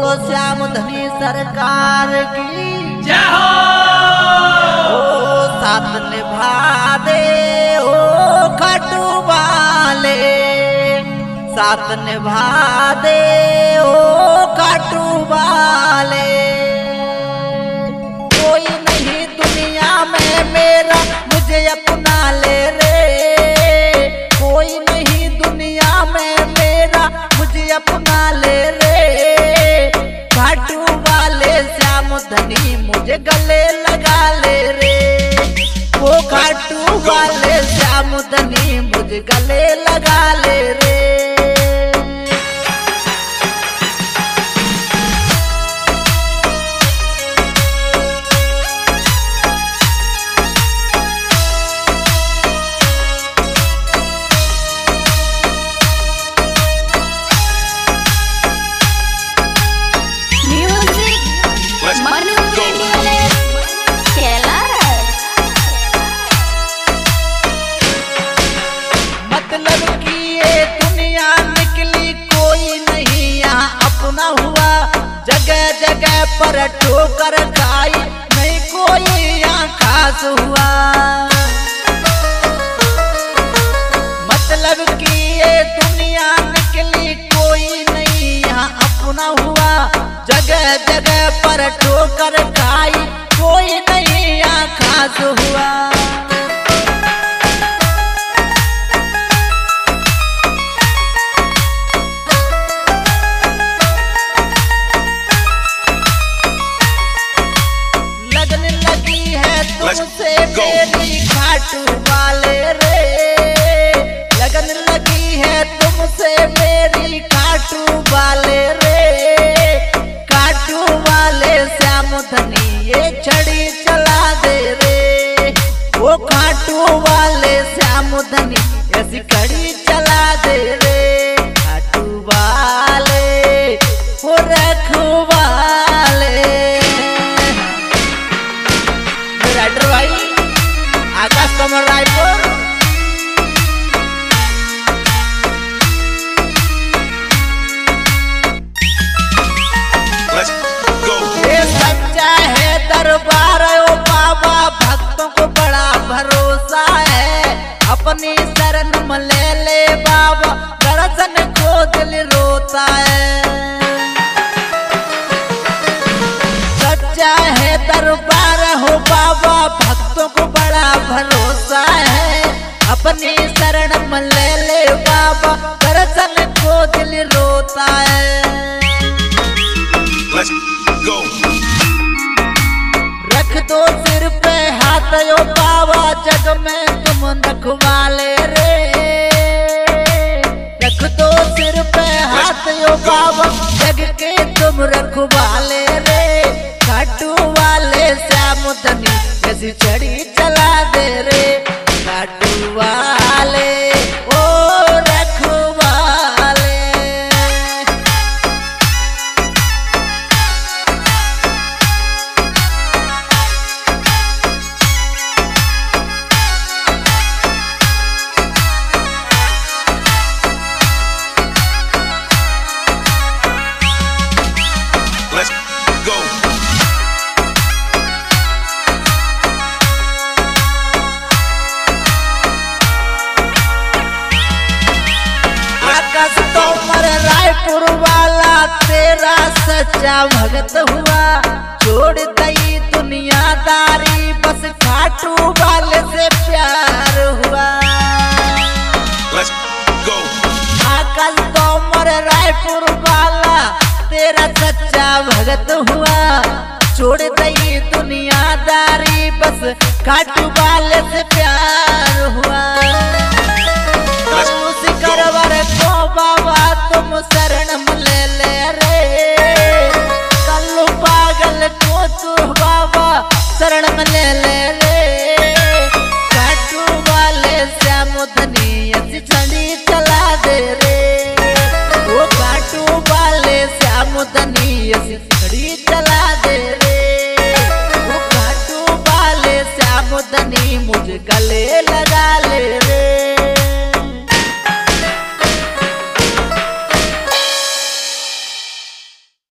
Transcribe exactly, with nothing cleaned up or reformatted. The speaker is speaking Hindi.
बोलो श्याम धनी सरकार की जय हो। ओ साथ निभा दे ओ खाटू वाले, साथ निभा दे ओ खाटू वाले। कोई नहीं दुनिया में मेरा मुझे अपना ले रे, कोई नहीं दुनिया में मेरा मुझे अपना ले रे। खाटू वाले श्याम धनी मुझे गले लगा ले रे, वो खाटू वाले श्याम धनी मुझे गले लगा ले रे। मतलब कि ये दुनिया निकली कोई नहीं यहाँ अपना हुआ, जगह जगह पर ठोकर खाई नहीं कोई यहाँ खास हुआ। मतलब कि ये दुनिया निकली कोई नहीं यहाँ अपना हुआ, जगह जगह पर ठोकर खाई कोई नहीं यहाँ खास हुआ। तुमसे मेरी खाटू वाले रे, लगन लगी है तुमसे मेरी खाटू वाले रे। खाटू वाले श्याम धनी ये छड़ी चला दे रे, वो खाटू वाले श्याम धनी ऐसी खड़ी चला दे रे। खाटू वाले वो रखवाले राइटर भाई आकाश कमल रायपुर। ये सच्चा है दरबार ओ बाबा, भक्तों को बड़ा भरोसा है। अपनी शरण में ले ले बाबा, दर्शन को दिल रोता है। सच्चा है दरबार हो बाबा, भक्तों को बड़ा भरोसा है। अपनी शरण में ले ले बाबा, दर्शन को दिल रोता है। Let's go. रख दो सिर पे हाथ यो बाबा, जग में तुम रखवाले रे। रख दो सिर पे हाथ यो बाबा, जग के तुम रखवाले रे। खाटू वाले श्याम धनी ऐसी छड़ी चला दे रे। खाटू वाले ओ रखवाले। Let's go. आकाश तोमर रायपुर वाला तेरा सच्चा भगत हुआ, छोड़ दई दुनियादारी बस खाटू वाले से प्यार हुआ। Let's go. आकाश तोमर रायपुर वाला तेरा सच्चा भगत हुआ, छोड़ दई दुनियादारी बस खाटू वाले से प्यार हुआ। करवर को बाबा तुम शरण में ले ले रे, कल्लू पागल को तू बाबा शरण में ले ले रे। खाटू वाले श्याम धनी ऐसी छड़ी चला दे रे, वो खाटू वाले श्याम धनी ऐसी छड़ी चला दे रे। वो खाटू वाले श्याम धनी मुझे गले लगा ले।